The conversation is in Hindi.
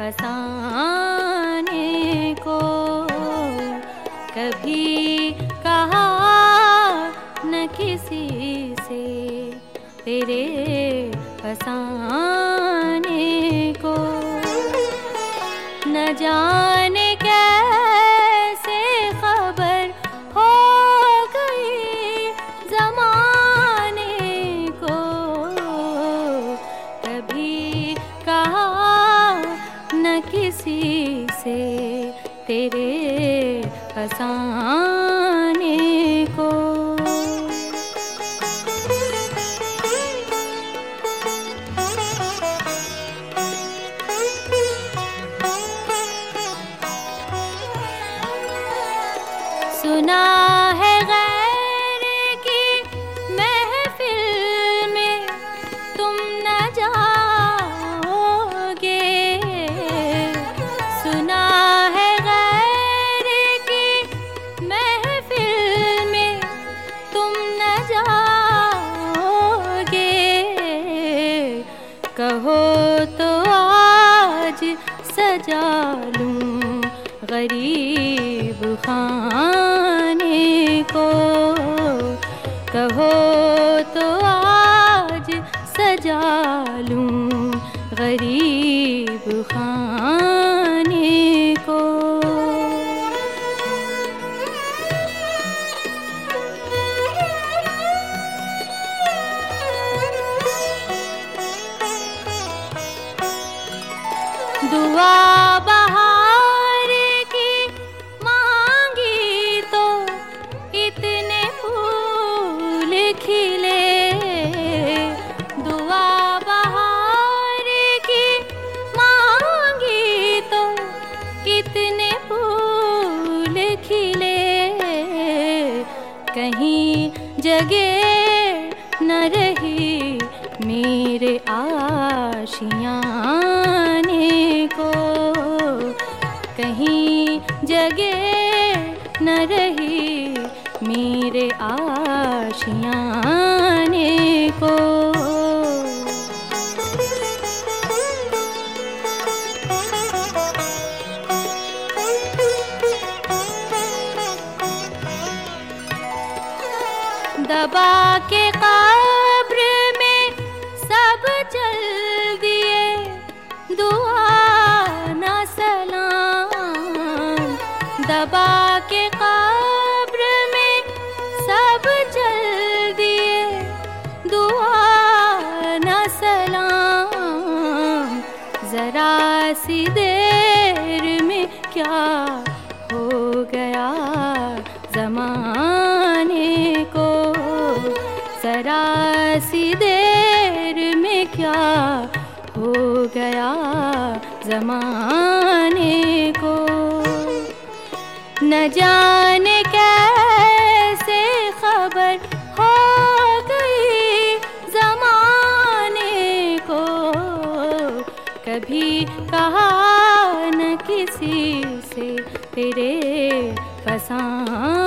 फसाने को। कभी कहा न किसी से तेरे फसाने को। न जाने कैसे खबर हो गई ज़माने को। कभी कहा न किसी से तेरे फसाने को। सुना है गैर की महफिल में तुम न जाओगे। सुना है गैर की महफिल में तुम न जाओगे। कहो तो आज सजा लूं गरीब खाने को। कहो तो आज सजा लूं गरीब खाने को। दुआ बहार की मांगी तो इतने फूल खिले। दुआ बहार की मांगी तो इतने फूल खिले। कहीं जगह न रही मेरे आशियाने को। कहीं जगह न रही मेरे आशियाने को। दबा के कब्र में सब चल दिए दुआ न सलाम। दबा के कब्र में सब चल दिए दुआ न सलाम। जरा सी देर में क्या हो गया ज़माने को। जरा सी देर में क्या हो गया ज़माने को। न जाने कैसे खबर हो गई ज़माने को। कभी कहा न किसी से तेरे फसाने